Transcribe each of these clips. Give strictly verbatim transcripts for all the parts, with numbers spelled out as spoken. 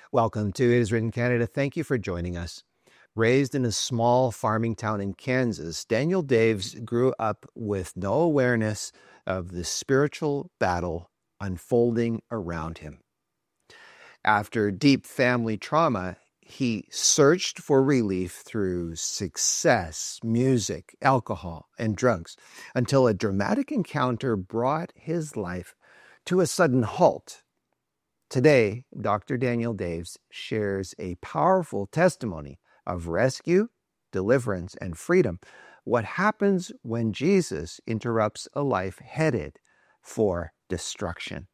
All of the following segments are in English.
Welcome to It Is Written Canada. Thank you for joining us. Raised in a small farming town in Kansas, Daniel Daves grew up with no awareness of the spiritual battle unfolding around him. After deep family trauma, he searched for relief through success, music, alcohol, and drugs, until a dramatic encounter brought his life to a sudden halt. Today, Doctor Daniel Daves shares a powerful testimony of rescue, deliverance, and freedom. What happens when Jesus interrupts a life headed for destruction?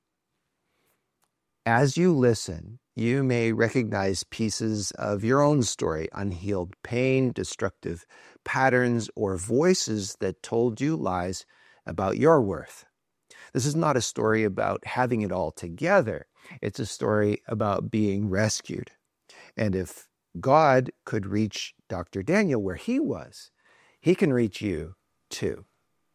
As you listen, you may recognize pieces of your own story, unhealed pain, destructive patterns, or voices that told you lies about your worth. This is not a story about having it all together. It's a story about being rescued. And if God could reach Doctor Daniel where he was, he can reach you too.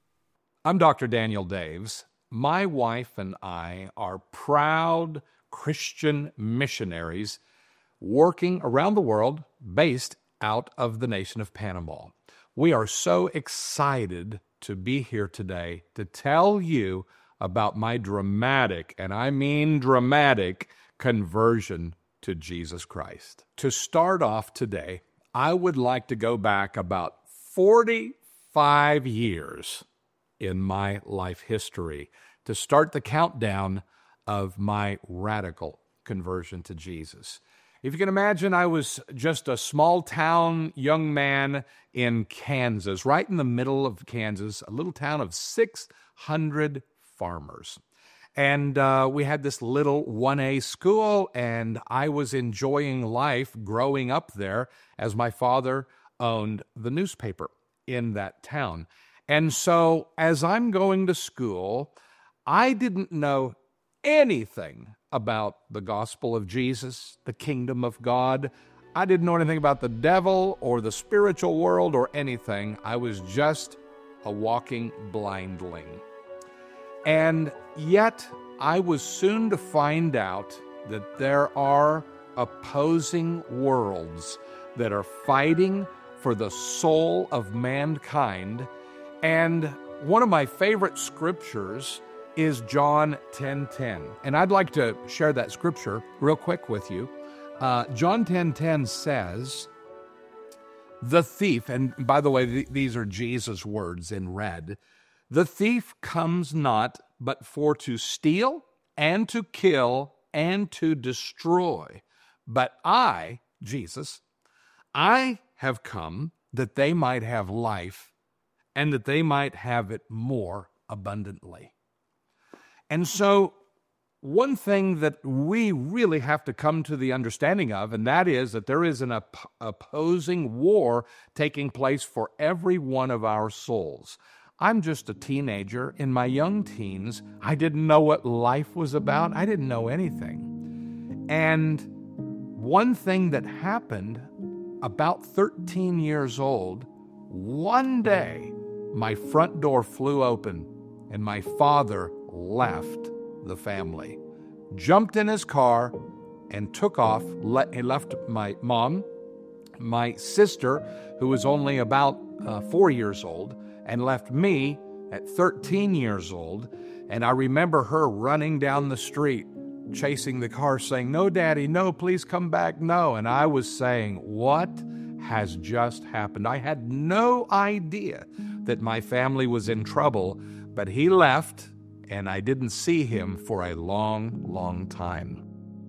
I'm Doctor Daniel Daves. My wife and I are proud Christian missionaries working around the world based out of the nation of Panama. We are so excited to be here today to tell you about my dramatic, and I mean dramatic, conversion to Jesus Christ. To start off today, I would like to go back about forty-five years in my life history to start the countdown of my radical conversion to Jesus. If you can imagine, I was just a small town young man in Kansas, right in the middle of Kansas, a little town of six hundred farmers. And uh, we had this little one A school, and I was enjoying life growing up there as my father owned the newspaper in that town. And so as I'm going to school, I didn't know anything about the gospel of Jesus, the kingdom of God. I didn't know anything about the devil or the spiritual world or anything. I was just a walking blindling. And yet, I was soon to find out that there are opposing worlds that are fighting for the soul of mankind. And one of my favorite scriptures is John ten ten. And I'd like to share that scripture real quick with you. Uh, John ten ten says, the thief, and by the way, th- these are Jesus' words in red, the thief comes not but for to steal and to kill and to destroy. But I, Jesus, I have come that they might have life and that they might have it more abundantly. And so one thing that we really have to come to the understanding of, and that is that there is an op- opposing war taking place for every one of our souls. I'm just a teenager. In my young teens, I didn't know what life was about. I didn't know anything. And one thing that happened about thirteen years old, one day, my front door flew open and my father left the family, jumped in his car and took off. He left my mom, my sister, who was only about uh, four years old, and left me at thirteen years old. And I remember her running down the street, chasing the car, saying, "No, Daddy, no, please come back, no." And I was saying, what has just happened? I had no idea that my family was in trouble, but he left, and I didn't see him for a long, long time.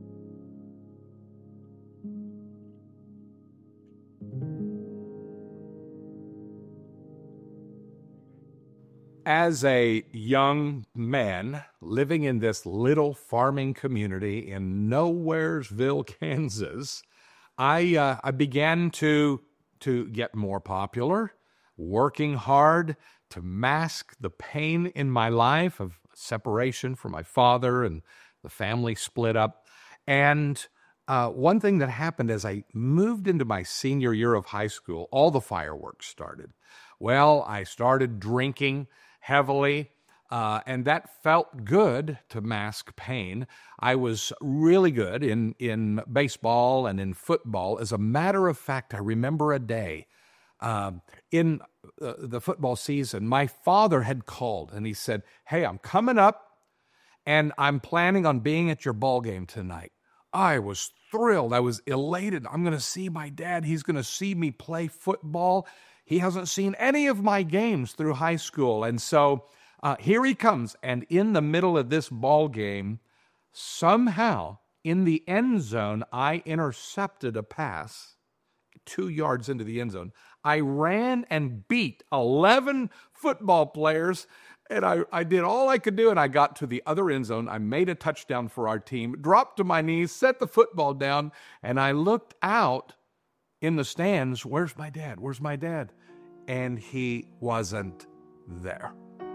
As a young man living in this little farming community in Nowheresville, Kansas, I uh, I began to to get more popular, working hard to mask the pain in my life of separation from my father and the family split up. And uh, one thing that happened as I moved into my senior year of high school, all the fireworks started. Well, I started drinking heavily. Uh, and that felt good to mask pain. I was really good in, in baseball and in football. As a matter of fact, I remember a day uh, in uh, the football season, my father had called and he said, "Hey, I'm coming up and I'm planning on being at your ball game tonight." I was thrilled. I was elated. I'm going to see my dad. He's going to see me play football. He hasn't seen any of my games through high school. And so Uh, here he comes, and in the middle of this ball game, somehow in the end zone, I intercepted a pass two yards into the end zone. I ran and beat eleven football players, and I, I did all I could do, and I got to the other end zone. I made a touchdown for our team, dropped to my knees, set the football down, and I looked out in the stands. Where's my dad? Where's my dad? And he wasn't there.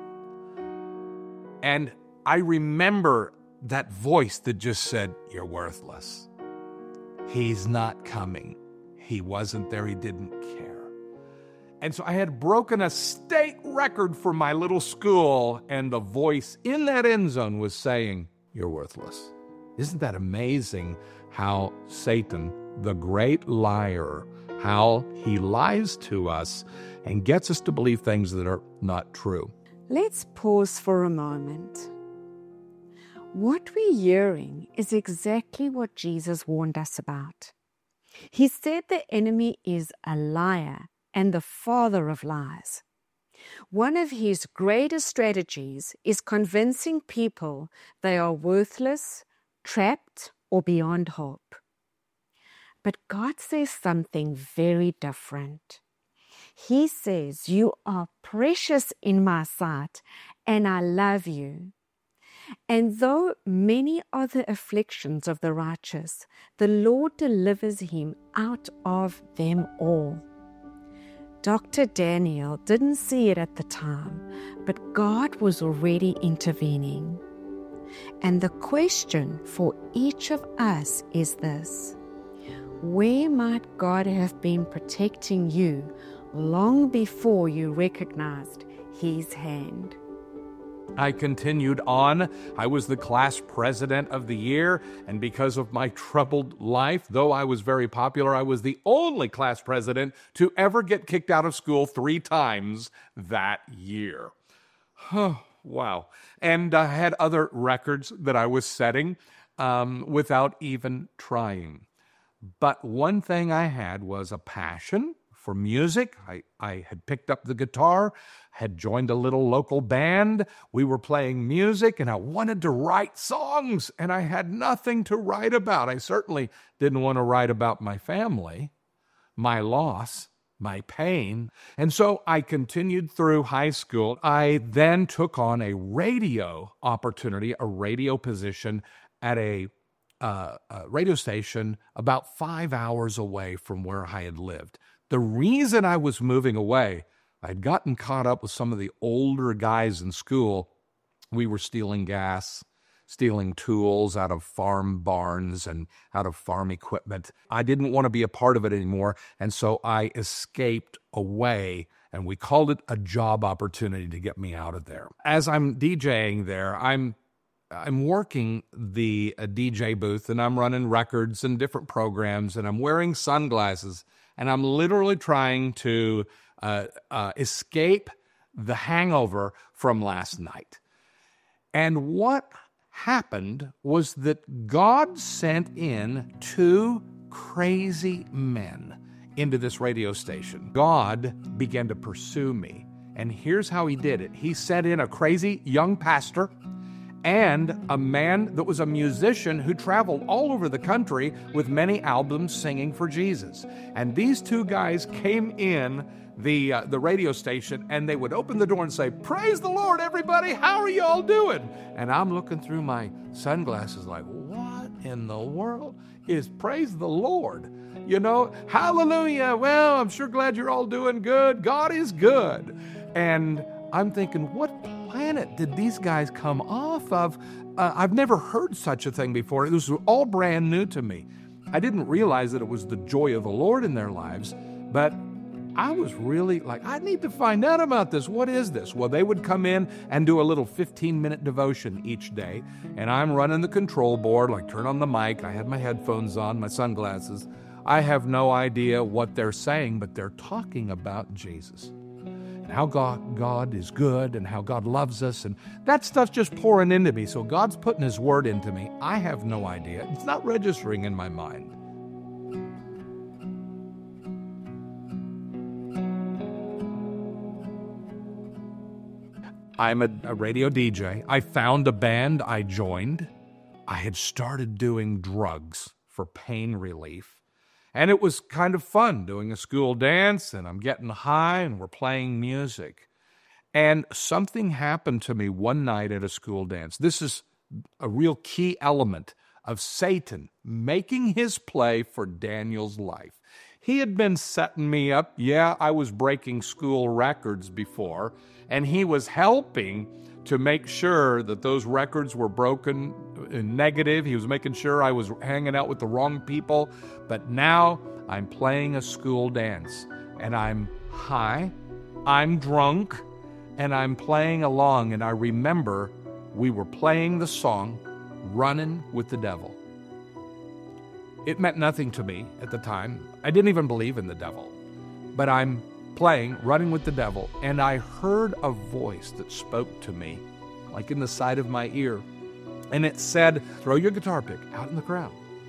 And I remember that voice that just said, "You're worthless. He's not coming. He wasn't there. He didn't care." And so I had broken a state record for my little school, and the voice in that end zone was saying, "You're worthless." Isn't that amazing how Satan, the great liar, how he lies to us and gets us to believe things that are not true? Let's pause for a moment. What we're hearing is exactly what Jesus warned us about. He said the enemy is a liar and the father of lies. One of his greatest strategies is convincing people they are worthless, trapped, or beyond hope. But God says something very different. He says, "You are precious in my sight, and I love you." And though many are the afflictions of the righteous, the Lord delivers him out of them all. Doctor Daniel didn't see it at the time, but God was already intervening. And the question for each of us is this: where might God have been protecting you long before you recognized his hand? I continued on. I was the class president of the year, and because of my troubled life, though I was very popular, I was the only class president to ever get kicked out of school three times that year. Wow. And I had other records that I was setting um, without even trying. But one thing I had was a passion for music. I, I had picked up the guitar, had joined a little local band. We were playing music, and I wanted to write songs, and I had nothing to write about. I certainly didn't want to write about my family, my loss, my pain. And so I continued through high school. I then took on a radio opportunity, a radio position at a Uh, a radio station about five hours away from where I had lived. The reason I was moving away, I'd gotten caught up with some of the older guys in school. We were stealing gas, stealing tools out of farm barns and out of farm equipment. I didn't want to be a part of it anymore, and so I escaped away, and we called it a job opportunity to get me out of there. As I'm DJing there, I'm I'm working the uh, D J booth, and I'm running records and different programs, and I'm wearing sunglasses, and I'm literally trying to uh, uh, escape the hangover from last night. And what happened was that God sent in two crazy men into this radio station. God began to pursue me, and here's how he did it. He sent in a crazy young pastor and a man that was a musician who traveled all over the country with many albums singing for Jesus. And these two guys came in the uh, the radio station, and they would open the door and say, "Praise the Lord, everybody. How are you all doing?" And I'm looking through my sunglasses like, what in the world is praise the Lord? You know, hallelujah. Well, I'm sure glad you're all doing good. God is good. And I'm thinking, what planet did these guys come off of? Uh, I've never heard such a thing before. It was all brand new to me. I didn't realize that it was the joy of the Lord in their lives, but I was really like, I need to find out about this. What is this? Well, they would come in and do a little fifteen-minute devotion each day, and I'm running the control board, like turn on the mic. I had my headphones on, my sunglasses. I have no idea what they're saying, but they're talking about Jesus and how God, God is good and how God loves us, and that stuff's just pouring into me. So God's putting His Word into me. I have no idea. It's not registering in my mind. I'm a, a radio D J. I found a band I joined. I had started doing drugs for pain relief. And it was kind of fun doing a school dance, and I'm getting high, and we're playing music. And something happened to me one night at a school dance. This is a real key element of Satan making his play for Daniel's life. He had been setting me up. Yeah, I was breaking school records before, and he was helping to make sure that those records were broken in negative. He was making sure I was hanging out with the wrong people. But now I'm playing a school dance, and I'm high, I'm drunk, and I'm playing along. And I remember we were playing the song, Running with the Devil. It meant nothing to me at the time. I didn't even believe in the devil. But I'm playing Running with the Devil, and I heard a voice that spoke to me, like in the side of my ear. And it said, throw your guitar pick out in the crowd.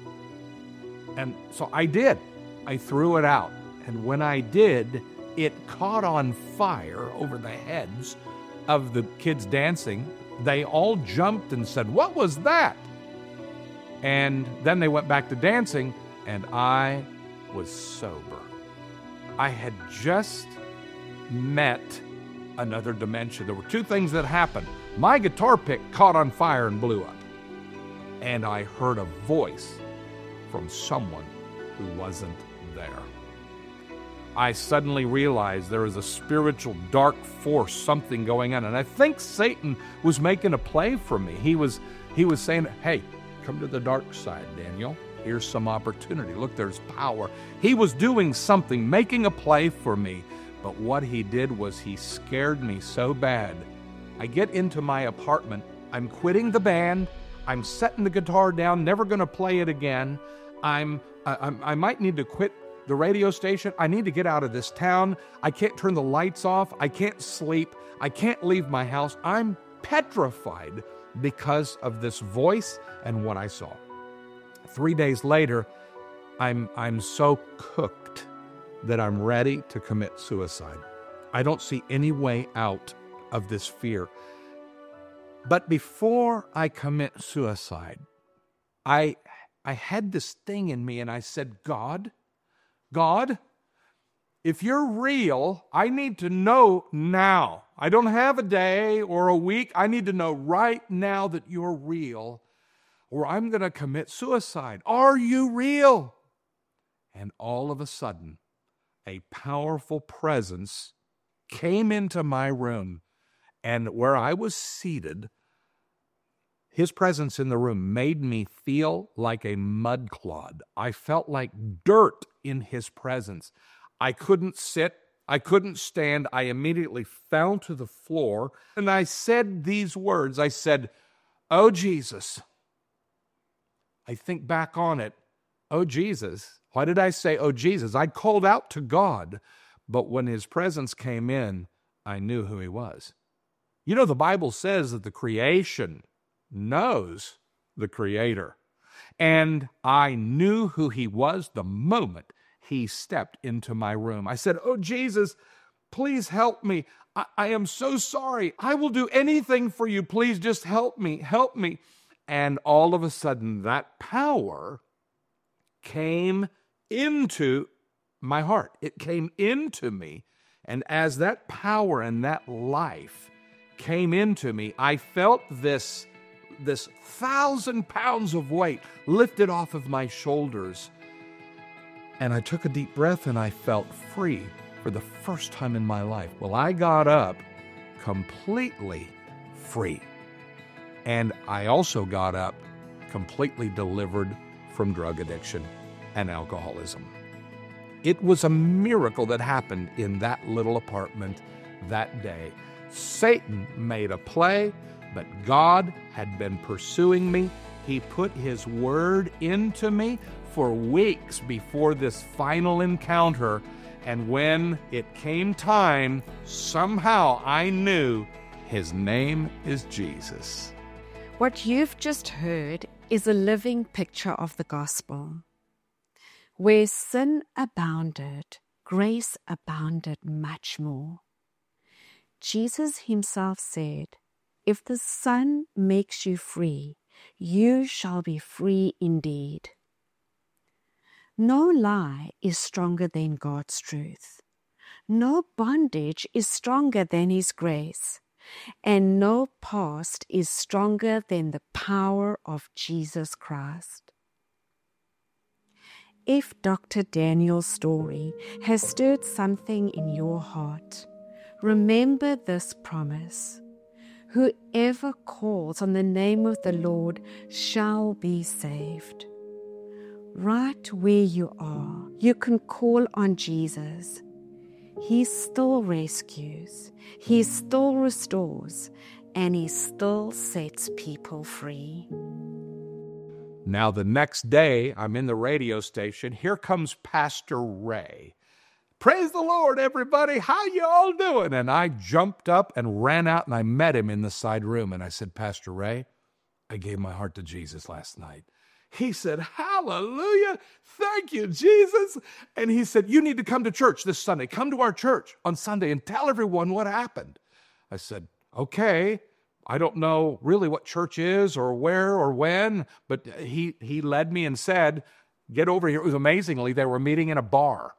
And so I did. I threw it out. And when I did, it caught on fire over the heads of the kids dancing. They all jumped and said, what was that? And then they went back to dancing, and I was sober. I had just met another dimension. There were two things that happened. My guitar pick caught on fire and blew up. And I heard a voice from someone who wasn't there. I suddenly realized there was a spiritual dark force, something going on. And I think Satan was making a play for me. He was, he was saying, hey, come to the dark side, Daniel. Here's some opportunity. Look, there's power. He was doing something, making a play for me. But what he did was he scared me so bad. I get into my apartment. I'm quitting the band. I'm setting the guitar down, never going to play it again. I'm, I, I'm, I might need to quit the radio station. I need to get out of this town. I can't turn the lights off. I can't sleep. I can't leave my house. I'm petrified because of this voice and what I saw. Three days later, I'm, I'm so cooked that I'm ready to commit suicide. I don't see any way out of this fear. But before I commit suicide, I, I had this thing in me, and I said, God, God, if you're real, I need to know now. I don't have a day or a week. I need to know right now that you're real, or I'm going to commit suicide. Are you real? And all of a sudden, a powerful presence came into my room, and where I was seated, his presence in the room made me feel like a mud clod. I felt like dirt in his presence. I couldn't sit. I couldn't stand. I immediately fell to the floor, and I said these words. I said, "Oh, Jesus." I think back on it. Oh, Jesus. Why did I say, oh, Jesus? I called out to God, but when his presence came in, I knew who he was. You know, the Bible says that the creation knows the Creator. And I knew who he was the moment he stepped into my room. I said, oh, Jesus, please help me. I, I am so sorry. I will do anything for you. Please just help me. Help me. And all of a sudden, that power came into my heart. It came into me. And as that power and that life came into me, I felt this, this thousand pounds of weight lifted off of my shoulders. And I took a deep breath, and I felt free for the first time in my life. Well, I got up completely free. And I also got up completely delivered from drug addiction and alcoholism. It was a miracle that happened in that little apartment that day. Satan made a play, but God had been pursuing me. He put His word into me for weeks before this final encounter. And when it came time, somehow I knew His name is Jesus. What you've just heard is a living picture of the gospel. Where sin abounded, grace abounded much more. Jesus Himself said, "If the Son makes you free, you shall be free indeed." No lie is stronger than God's truth. No bondage is stronger than His grace. And no past is stronger than the power of Jesus Christ. If Doctor Daniel's story has stirred something in your heart, remember this promise: whoever calls on the name of the Lord shall be saved. Right where you are, you can call on Jesus. He still rescues, He still restores, and He still sets people free. Now, the next day, I'm in the radio station. Here comes Pastor Ray. Praise the Lord, everybody. How you all doing? And I jumped up and ran out, and I met him in the side room. And I said, Pastor Ray, I gave my heart to Jesus last night. He said, hallelujah, thank you, Jesus. And he said, you need to come to church this Sunday. Come to our church on Sunday and tell everyone what happened. I said, okay. I don't know really what church is or where or when, but he, he led me and said, get over here. It was amazingly, they were meeting in a bar.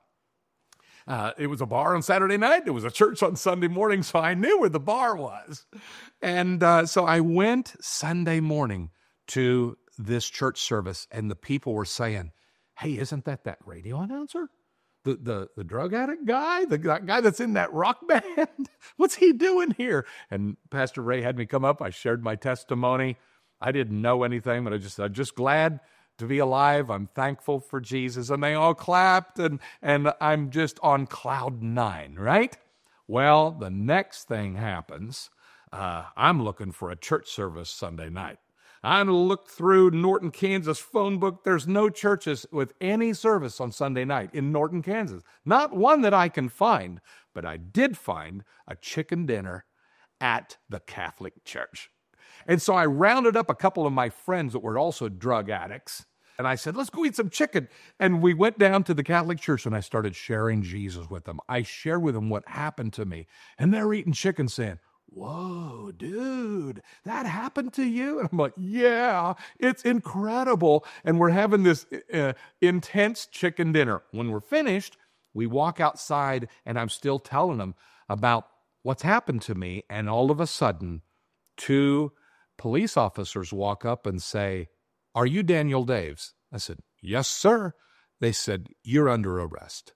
Uh, it was a bar on Saturday night. It was a church on Sunday morning, so I knew where the bar was. And uh, so I went Sunday morning to this church service, and the people were saying, hey, isn't that that radio announcer? The, the the drug addict guy, the guy that's in that rock band? What's he doing here? And Pastor Ray had me come up. I shared my testimony. I didn't know anything, but I just, I'm just glad to be alive. I'm thankful for Jesus. And they all clapped, and, and I'm just on cloud nine, right? Well, the next thing happens. Uh, I'm looking for a church service Sunday night. I looked through Norton, Kansas phone book. There's no churches with any service on Sunday night in Norton, Kansas. Not one that I can find, but I did find a chicken dinner at the Catholic Church. And so I rounded up a couple of my friends that were also drug addicts, and I said, let's go eat some chicken. And we went down to the Catholic Church, and I started sharing Jesus with them. I shared with them what happened to me, and they're eating chicken saying, whoa, dude, that happened to you? And I'm like, yeah, it's incredible. And we're having this uh, intense chicken dinner. When we're finished, we walk outside, and I'm still telling them about what's happened to me. And all of a sudden, two police officers walk up and say, are you Daniel Daves? I said, yes, sir. They said, you're under arrest.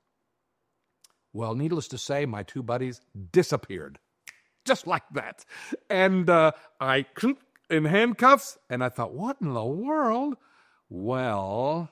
Well, needless to say, my two buddies disappeared. Just like that. And uh, I in handcuffs, and I thought, what in the world? Well,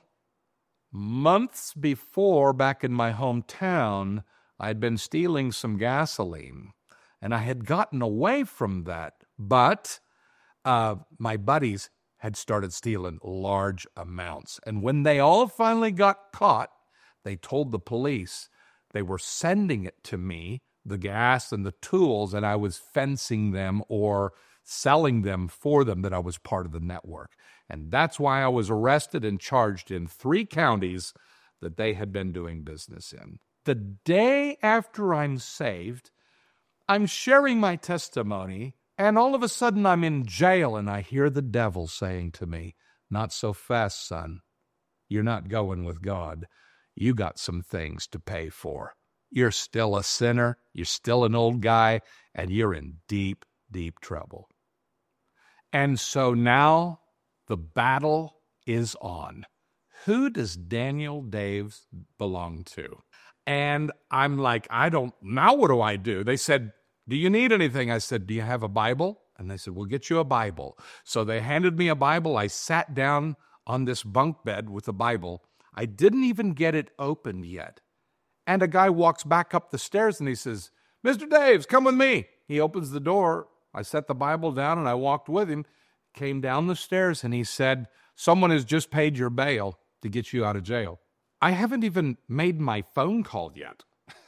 months before, back in my hometown, I'd been stealing some gasoline, and I had gotten away from that. But uh, my buddies had started stealing large amounts. And when they all finally got caught, they told the police they were sending it to me, the gas and the tools, and I was fencing them or selling them for them, that I was part of the network. And that's why I was arrested and charged in three counties that they had been doing business in. The day after I'm saved, I'm sharing my testimony, and all of a sudden I'm in jail, and I hear the devil saying to me, not so fast, son. You're not going with God. You got some things to pay for. You're still a sinner, you're still an old guy, and you're in deep, deep trouble. And so now the battle is on. Who does Daniel Daves belong to? And I'm like, I don't, now what do I do? They said, do you need anything? I said, do you have a Bible? And they said, we'll get you a Bible. So they handed me a Bible. I sat down on this bunk bed with the Bible. I didn't even get it opened yet. And a guy walks back up the stairs and he says, "Mister Daves, come with me." He opens the door. I set the Bible down and I walked with him, came down the stairs, and he said, "Someone has just paid your bail to get you out of jail." I haven't even made my phone call yet.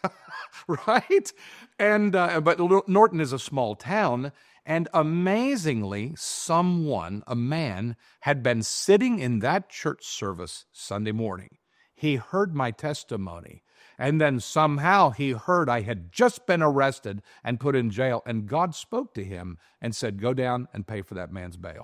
Right? And uh, but Norton is a small town, and amazingly, someone, a man, had been sitting in that church service Sunday morning. He heard my testimony, and then somehow he heard I had just been arrested and put in jail, and God spoke to him and said, "Go down and pay for that man's bail."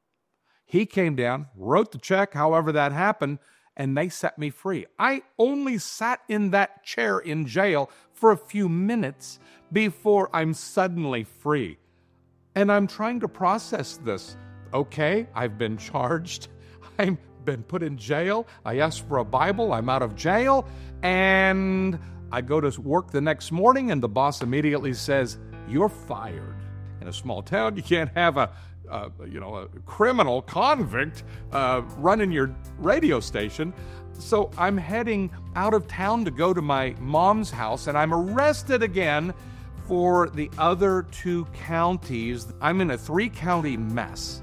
He came down, wrote the check, however that happened, and they set me free. I only sat in that chair in jail for a few minutes before I'm suddenly free. And I'm trying to process this. Okay, I've been charged. I've been put in jail. I asked for a Bible. I'm out of jail. And I go to work the next morning, and the boss immediately says, "You're fired." In a small town, you can't have a Uh, you know, a criminal convict uh, running your radio station. So I'm heading out of town to go to my mom's house, and I'm arrested again for the other two counties. I'm in a three-county mess.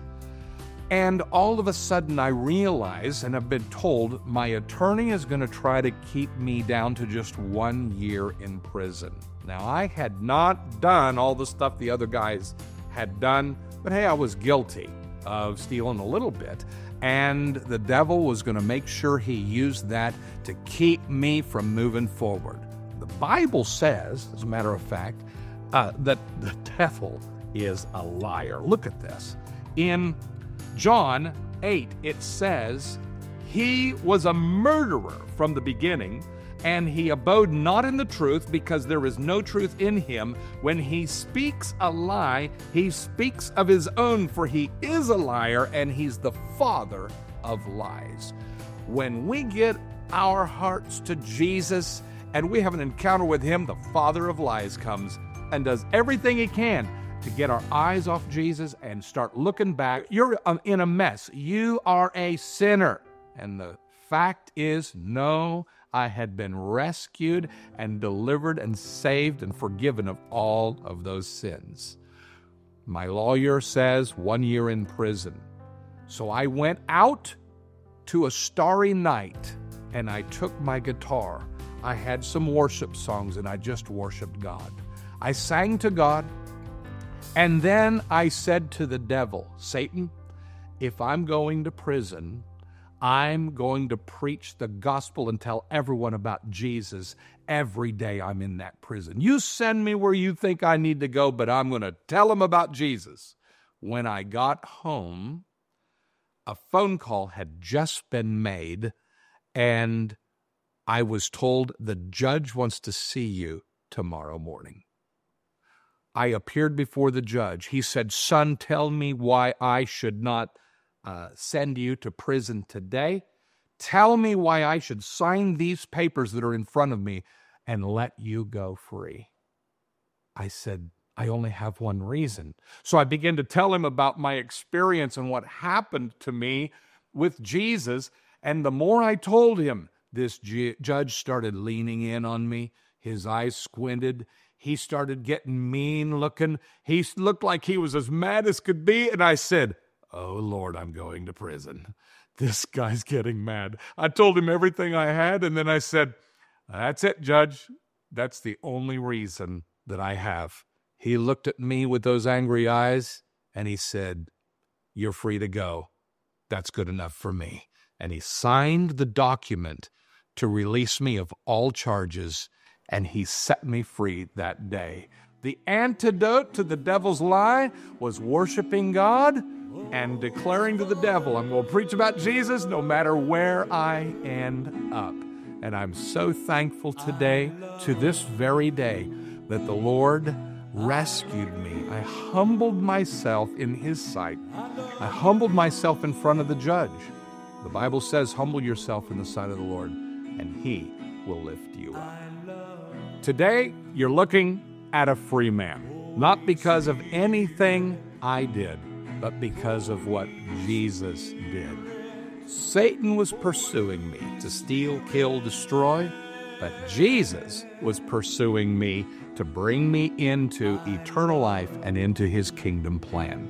And all of a sudden I realize, and I've been told, my attorney is going to try to keep me down to just one year in prison. Now, I had not done all the stuff the other guys had done, but hey, I was guilty of stealing a little bit, and the devil was going to make sure he used that to keep me from moving forward. The Bible says, as a matter of fact, uh, that the devil is a liar. Look at this. In John eight, it says, "He was a murderer from the beginning, and he abode not in the truth, because there is no truth in him. When he speaks a lie, he speaks of his own, for he is a liar, and he's the father of lies." When we get our hearts to Jesus and we have an encounter with him, the father of lies comes and does everything he can to get our eyes off Jesus and start looking back. You're in a mess. You are a sinner. And the fact is, no, I had been rescued and delivered and saved and forgiven of all of those sins. My lawyer says one year in prison. So I went out to a starry night and I took my guitar. I had some worship songs and I just worshiped God. I sang to God, and then I said to the devil, "Satan, if I'm going to prison, I'm going to preach the gospel and tell everyone about Jesus every day I'm in that prison. You send me where you think I need to go, but I'm going to tell them about Jesus." When I got home, a phone call had just been made, and I was told, "The judge wants to see you tomorrow morning." I appeared before the judge. He said, "Son, tell me why I should not Uh, send you to prison today. Tell me why I should sign these papers that are in front of me and let you go free." I said, "I only have one reason." So I began to tell him about my experience and what happened to me with Jesus. And the more I told him, this ju- judge started leaning in on me. His eyes squinted. He started getting mean looking. He looked like he was as mad as could be. And I said, "Oh, Lord, I'm going to prison. This guy's getting mad." I told him everything I had, and then I said, "That's it, Judge. That's the only reason that I have." He looked at me with those angry eyes, and he said, "You're free to go. That's good enough for me." And he signed the document to release me of all charges, and he set me free that day. The antidote to the devil's lie was worshiping God and declaring to the devil, "I'm going to preach about Jesus no matter where I end up." And I'm so thankful today, to this very day, that the Lord rescued me. I humbled myself in his sight. I humbled myself in front of the judge. The Bible says, "Humble yourself in the sight of the Lord, and he will lift you up." Today, you're looking at a free man, not because of anything I did, but because of what Jesus did. Satan was pursuing me to steal, kill, destroy, but Jesus was pursuing me to bring me into eternal life and into his kingdom plan.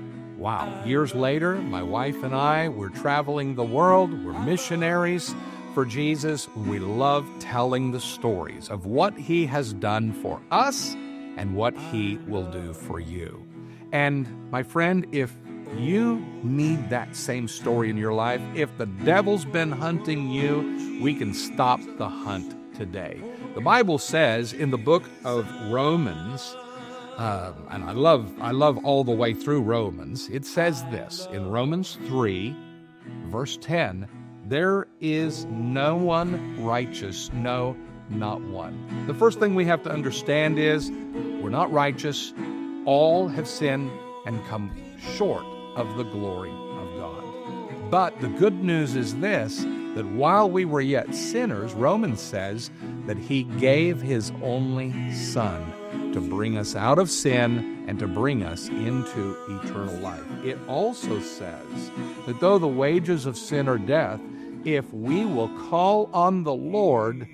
Wow. Years later, my wife and I were traveling the world. We're missionaries for Jesus. We love telling the stories of what he has done for us and what he will do for you. And my friend, if you need that same story in your life, if the devil's been hunting you, we can stop the hunt today. The Bible says in the book of Romans, uh, and I love, I love all the way through Romans, it says this in Romans three, verse ten, there is no one righteous, no, not one. The first thing we have to understand is we're not righteous. All have sinned and come short of the glory of God. But the good news is this, that while we were yet sinners, Romans says that he gave his only Son to bring us out of sin and to bring us into eternal life. It also says that though the wages of sin are death, if we will call on the Lord,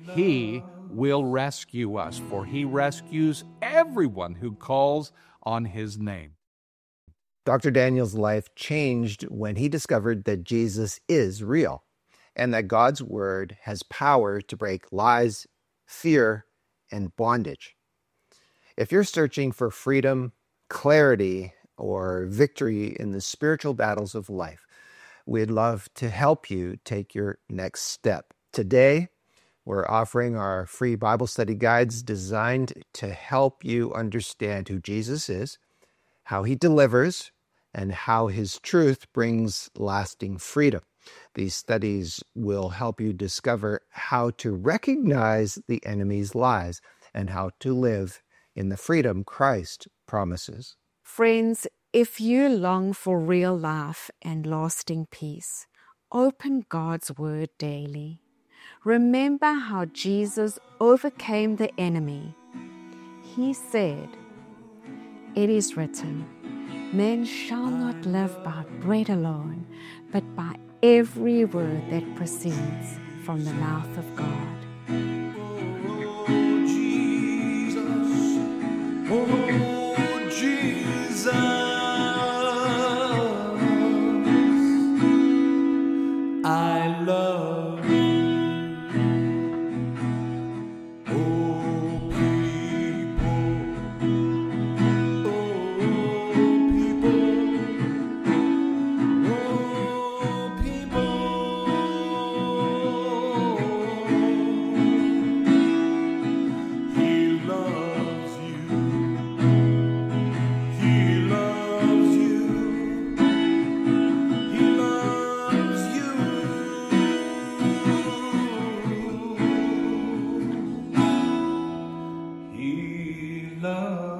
he will rescue us, for he rescues everyone who calls on his name. Doctor Daniel's life changed when he discovered that Jesus is real and that God's word has power to break lies, fear, and bondage. If you're searching for freedom, clarity, or victory in the spiritual battles of life, we'd love to help you take your next step. Today, we're offering our free Bible study guides designed to help you understand who Jesus is, how he delivers, and how his truth brings lasting freedom. These studies will help you discover how to recognize the enemy's lies and how to live in the freedom Christ promises. Friends, if you long for real life and lasting peace, open God's word daily. Remember how Jesus overcame the enemy. He said, "It is written, man shall not live by bread alone, but by every word that proceeds from the mouth of God." Oh, Jesus. Oh, Jesus. I love you. Love.